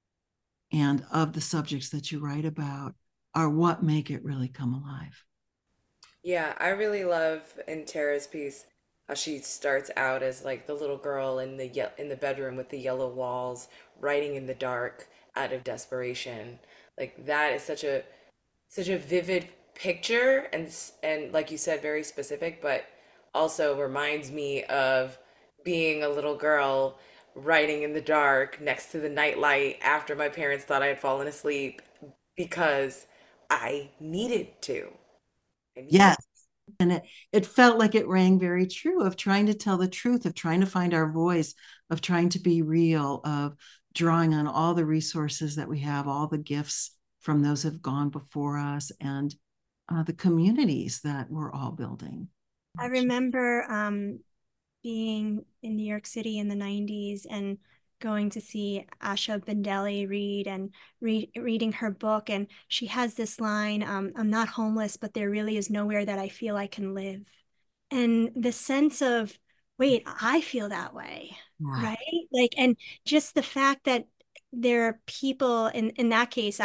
and of the subjects that you write about, are what make it really come alive. Yeah, I really love in Tara's piece how she starts out as like the little girl in the ye in the bedroom with the yellow walls, writing in the dark out of desperation. Like that is such a such a vivid picture, and s- and like you said, very specific, but also reminds me of being a little girl writing in the dark next to the nightlight after my parents thought I had fallen asleep because I needed to. I needed. Yes. And it, it felt like it rang very true, of trying to tell the truth, of trying to find our voice, of trying to be real, of drawing on all the resources that we have, all the gifts from those who have gone before us, and uh, the communities that we're all building. I remember um, being in New York City in the nineties and going to see Asha Bendelli read and read, reading her book. And she has this line, um, I'm not homeless, but there really is nowhere that I feel I can live. And the sense of, wait, I feel that way, Yeah. right? Like, and just the fact that there are people in, in that case, I,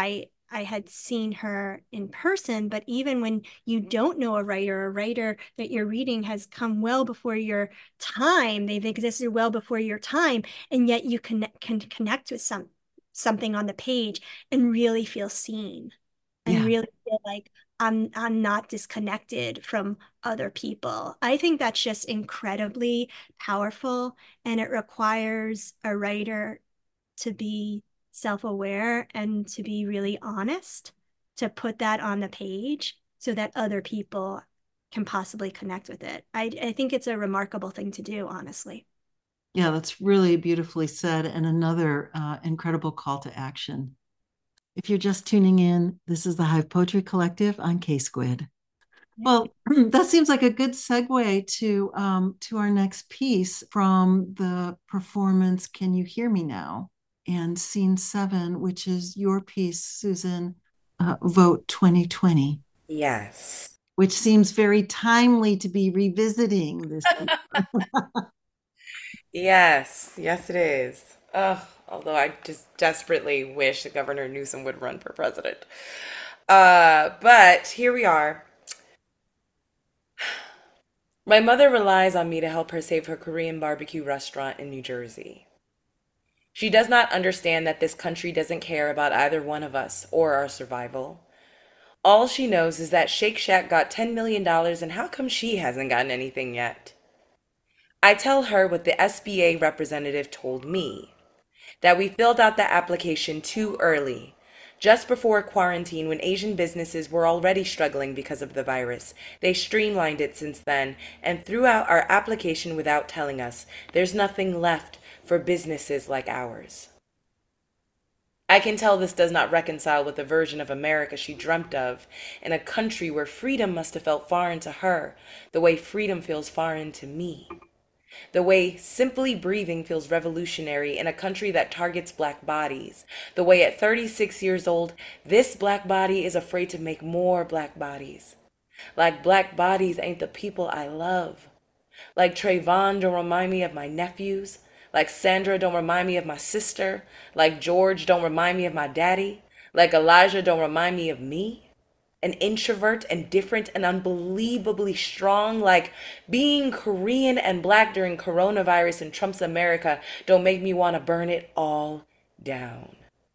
I had seen her in person, but even when you don't know a writer, a writer that you're reading has come well before your time, they've existed well before your time, and yet you can, can connect with some something on the page and really feel seen and Yeah. really feel like I'm I'm not disconnected from other people. I think that's just incredibly powerful, and it requires a writer to be self-aware and to be really honest, to put that on the page so that other people can possibly connect with it. I, I think it's a remarkable thing to do, honestly. Yeah, that's really beautifully said, and another uh, incredible call to action. If you're just tuning in, this is the Hive Poetry Collective on K-Squid. Well, that seems like a good segue to um, to our next piece from the performance Can You Hear Me Now? And scene seven, which is your piece, Susan, uh, Vote twenty twenty. Yes. Which seems very timely to be revisiting this. Yes, yes, it is. Ugh, although I just desperately wish that Governor Newsom would run for president. Uh, but here we are. My mother relies on me to help her save her Korean barbecue restaurant in New Jersey. She does not understand that this country doesn't care about either one of us or our survival. All she knows is that Shake Shack got ten million dollars, and how come she hasn't gotten anything yet? I tell her what the S B A representative told me, that we filled out the application too early, just before quarantine when Asian businesses were already struggling because of the virus. They streamlined it since then and threw out our application without telling us. There's nothing left for businesses like ours. I can tell this does not reconcile with the version of America she dreamt of, in a country where freedom must have felt foreign to her, the way freedom feels foreign to me. The way simply breathing feels revolutionary in a country that targets black bodies. The way at thirty-six years old, this black body is afraid to make more black bodies. Like black bodies ain't the people I love. Like Trayvon don't remind me of my nephews. Like Sandra don't remind me of my sister. Like George don't remind me of my daddy. Like Elijah don't remind me of me. An introvert and different and unbelievably strong, like being Korean and black during coronavirus in Trump's America don't make me want to burn it all down.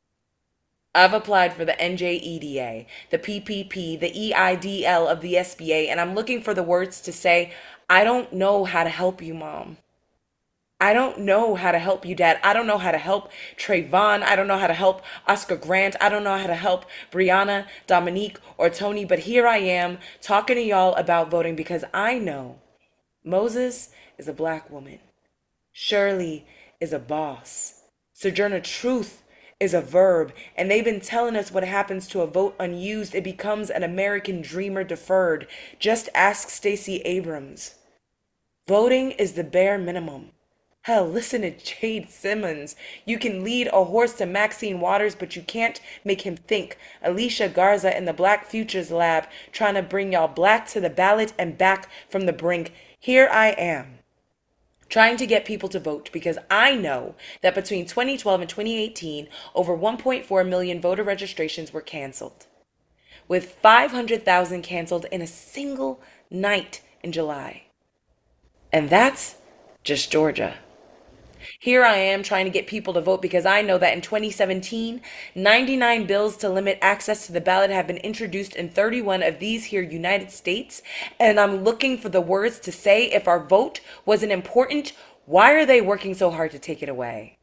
I've applied for the N J E D A, the P P P, the E I D L of the S B A, and I'm looking for the words to say, I don't know how to help you, Mom. I don't know how to help you, Dad. I don't know how to help Trayvon. I don't know how to help Oscar Grant. I don't know how to help Brianna, Dominique, or Tony. But here I am talking to y'all about voting because I know Moses is a black woman. Shirley is a boss. Sojourner Truth is a verb. And they've been telling us what happens to a vote unused. It becomes an American dreamer deferred. Just ask Stacey Abrams. Voting is the bare minimum. Hell, listen to Jade Simmons. You can lead a horse to Maxine Waters, but you can't make him think. Alicia Garza in the Black Futures Lab, trying to bring y'all black to the ballot and back from the brink. Here I am, trying to get people to vote because I know that between twenty twelve and twenty eighteen, over one point four million voter registrations were canceled, with five hundred thousand canceled in a single night in July. And that's just Georgia. Here I am trying to get people to vote because I know that in twenty seventeen, ninety-nine bills to limit access to the ballot have been introduced in thirty-one of these here United States, and I'm looking for the words to say if our vote wasn't important, why are they working so hard to take it away?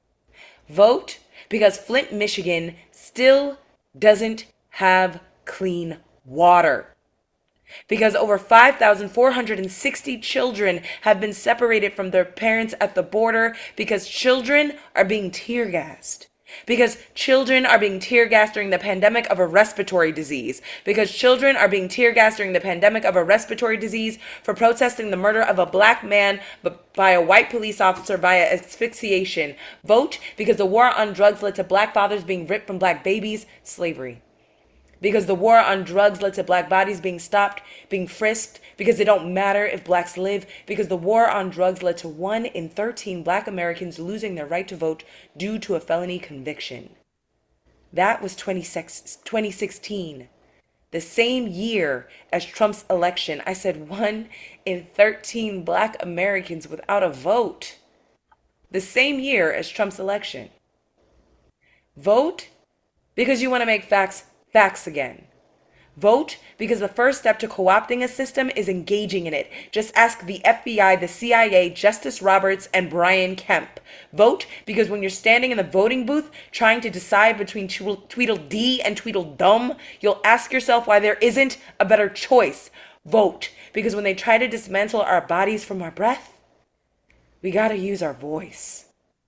Vote because Flint, Michigan still doesn't have clean water. Because over five thousand four hundred sixty children have been separated from their parents at the border because children are being tear gassed. Because children are being tear gassed during the pandemic of a respiratory disease. Because children are being tear gassed during the pandemic of a respiratory disease for protesting the murder of a black man by a white police officer via asphyxiation. Vote because the war on drugs led to black fathers being ripped from black babies, slavery. Because the war on drugs led to black bodies being stopped, being frisked, because it don't matter if blacks live, because the war on drugs led to one in thirteen black Americans losing their right to vote due to a felony conviction. That was twenty sixteen, the same year as Trump's election. I said one in thirteen Black Americans without a vote. The same year as Trump's election. Vote because you want to make facts facts again. Vote because the first step to co-opting a system is engaging in it. Just ask the F B I, the C I A, Justice Roberts, and Brian Kemp. Vote because when you're standing in the voting booth trying to decide between Tweedledee and Tweedledum, you'll ask yourself why there isn't a better choice. Vote because when they try to dismantle our bodies from our breath, we gotta use our voice.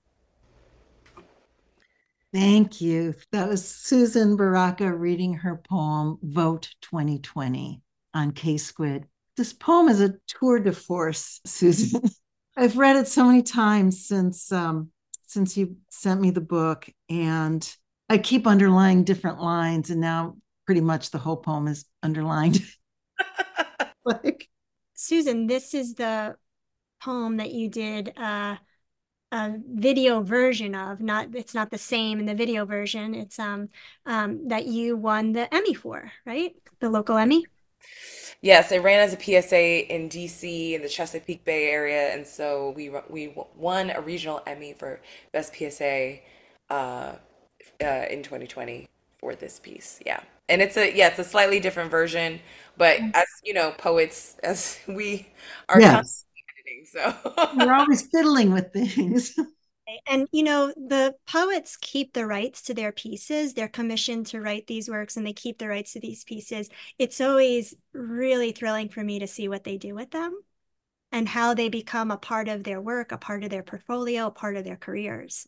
Thank you. That was Susan Baraka reading her poem, Vote twenty twenty on K-Squid. This poem is a tour de force, Susan. I've read it so many times since, um, since you sent me the book, and I keep underlining different lines, and now pretty much the whole poem is underlined. Like, Susan, this is the poem that you did uh, a video version of. Not, it's not the same in the video version. It's um, um that you won the Emmy for, right? The local Emmy. Yes, it ran as a P S A in D C in the Chesapeake Bay area, and so we we won a regional Emmy for best P S A uh, uh, in twenty twenty for this piece. Yeah, and it's a yeah, it's a slightly different version, but as you know, poets, as we are yes. constantly editing, so we're always fiddling with things. And, you know, the poets keep the rights to their pieces. They're commissioned to write these works, and they keep the rights to these pieces. It's always really thrilling for me to see what they do with them and how they become a part of their work, a part of their portfolio, a part of their careers.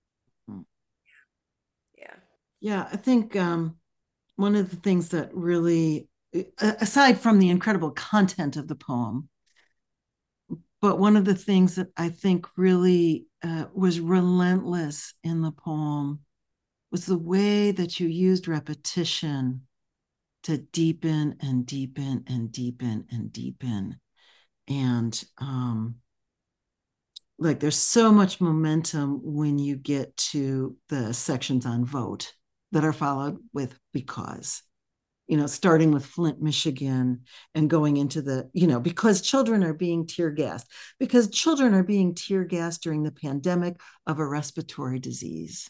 Yeah. Yeah, I think um, one of the things that really, aside from the incredible content of the poem, but one of the things that I think really uh, was relentless in the poem was the way that you used repetition to deepen and deepen and deepen and deepen. And um, like there's so much momentum when you get to the sections on vote that are followed with because. You know, starting with Flint, Michigan, and going into the, you know, because children are being tear gassed, because children are being tear gassed during the pandemic of a respiratory disease.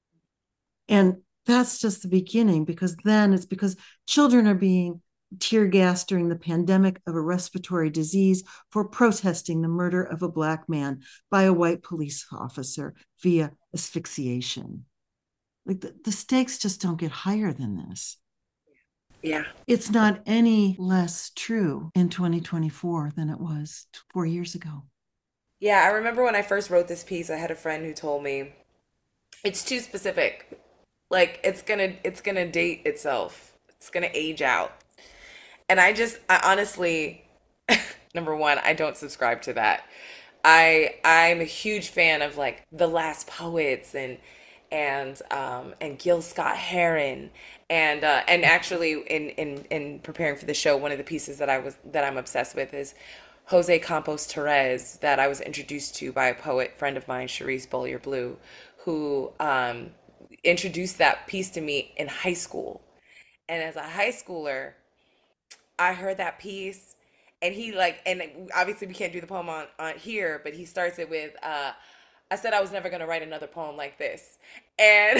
And that's just the beginning, because then it's because children are being tear gassed during the pandemic of a respiratory disease for protesting the murder of a Black man by a white police officer via asphyxiation. Like the, the stakes just don't get higher than this. Yeah. It's not any less true in twenty twenty-four than it was four years ago. Yeah, I remember when I first wrote this piece, I had a friend who told me it's too specific. Like it's gonna it's gonna date itself. It's gonna age out. And I just I honestly number one, I don't subscribe to that. I I'm a huge fan of like The Last Poets and and um and Gil Scott Heron and uh and actually in in in preparing for the show, one of the pieces that I was that I'm obsessed with is Jose Campos Torres, that I was introduced to by a poet friend of mine, Charisse Bollier Blue, who um introduced that piece to me in high school. And as a high schooler, I heard that piece, and he like, and obviously we can't do the poem on, on here, but he starts it with, uh, I said I was never going to write another poem like this. And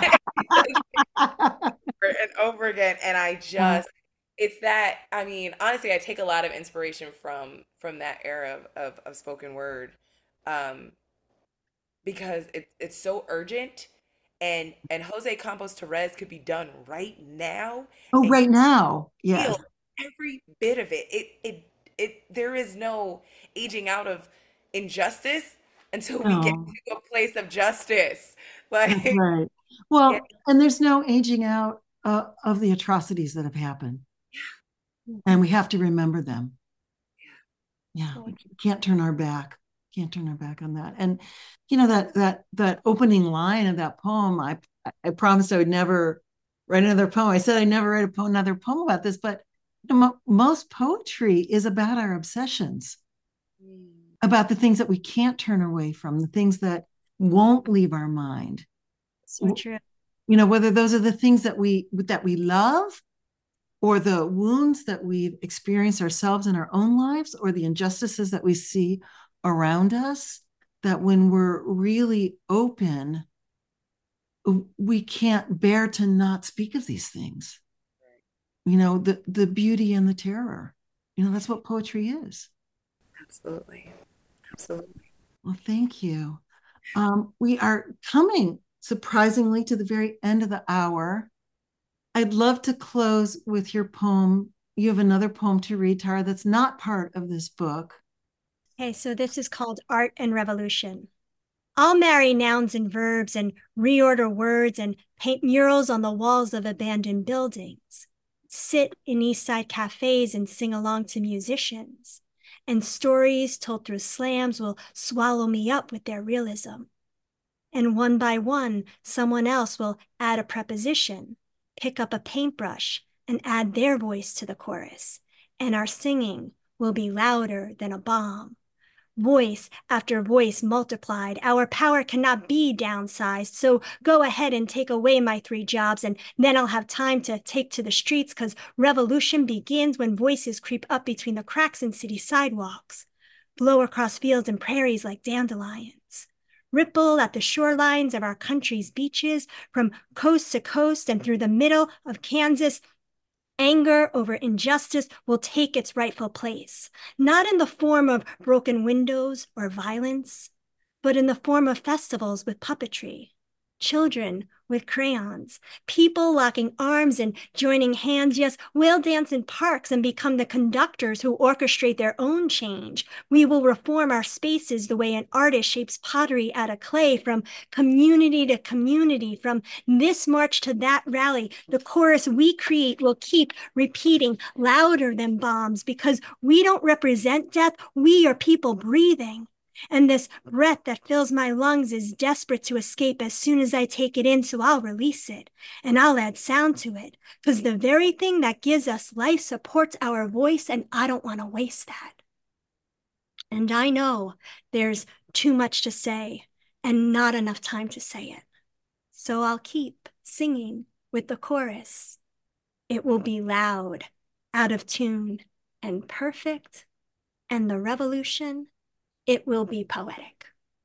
over and over again. And I just, it's that, I mean, honestly, I take a lot of inspiration from, from that era of, of, of spoken word, um, because it, it's so urgent. And, and Jose Campos Torres could be done right now. Oh, and right now. Yes. feel every bit of it. It, it, it, there is no aging out of injustice until we get No. to a place of justice. That's Like, right. Well, yeah. and there's no aging out uh, of the atrocities that have happened. And we have to remember them. Yeah, we can't turn our back. Can't turn our back on that. And you know, that that that opening line of that poem, I I promised I would never write another poem. I said I never write a poem, another poem about this, but you know, mo- most poetry is about our obsessions, about the things that we can't turn away from, the things that won't leave our mind. So true. You know, whether those are the things that we that we love, or the wounds that we've experienced ourselves in our own lives, or the injustices that we see around us, that when we're really open, we can't bear to not speak of these things. You know, the the beauty and the terror. You know, that's what poetry is. Absolutely. Absolutely. Well, thank you. Um, we are coming, surprisingly, to the very end of the hour. I'd love to close with your poem. You have another poem to read, Tara, that's not part of this book. Okay, so this is called Art and Revolution. I'll marry nouns and verbs and reorder words and paint murals on the walls of abandoned buildings, sit in East Side cafes and sing along to musicians, and stories told through slams will swallow me up with their realism. And one by one, someone else will add a preposition, pick up a paintbrush, and add their voice to the chorus, and our singing will be louder than a bomb. Voice after voice multiplied, our power cannot be downsized, so go ahead and take away my three jobs, and then I'll have time to take to the streets, because revolution begins when voices creep up between the cracks in city sidewalks, blow across fields and prairies like dandelions, ripple at the shorelines of our country's beaches, from coast to coast and through the middle of Kansas. Anger over injustice will take its rightful place, not in the form of broken windows or violence, but in the form of festivals with puppetry, children with crayons, people locking arms and joining hands. Yes, we'll dance in parks and become the conductors who orchestrate their own change. We will reform our spaces the way an artist shapes pottery out of clay, from community to community, from this march to that rally. The chorus we create will keep repeating louder than bombs, because we don't represent death, we are people breathing. And this breath that fills my lungs is desperate to escape as soon as I take it in, so I'll release it, and I'll add sound to it, because the very thing that gives us life supports our voice, and I don't want to waste that. And I know there's too much to say and not enough time to say it, so I'll keep singing with the chorus. It will be loud, out of tune, and perfect, and the revolution, it will be poetic.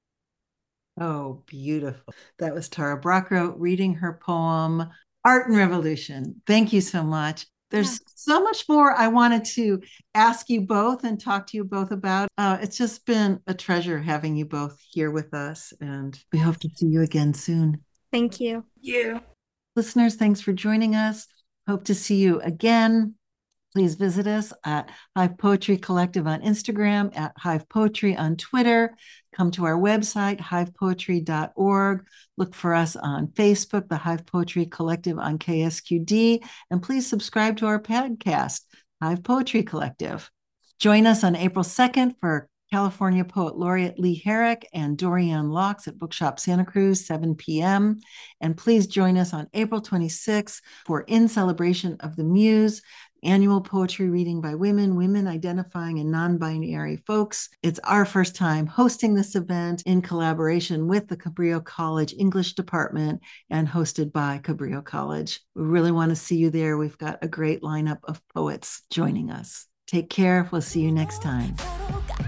Oh, beautiful. That was Tara Brachrodt reading her poem, Art and Revolution. Thank you so much. There's yeah. so much more I wanted to ask you both and talk to you both about. Uh, it's just been a treasure having you both here with us, and we hope to see you again soon. Thank you. You. Listeners, thanks for joining us. Hope to see you again. Please visit us at Hive Poetry Collective on Instagram, at Hive Poetry on Twitter. Come to our website, hive poetry dot org. Look for us on Facebook, the Hive Poetry Collective on K S Q D. And please subscribe to our podcast, Hive Poetry Collective. Join us on April second for California Poet Laureate Lee Herrick and Dorianne Locks at Bookshop Santa Cruz, seven p.m. And please join us on April twenty-sixth for In Celebration of the Muse, annual poetry reading by women, women identifying and non-binary folks. It's our first time hosting this event in collaboration with the Cabrillo College English Department and hosted by Cabrillo College. We really want to see you there. We've got a great lineup of poets joining us. Take care. We'll see you next time.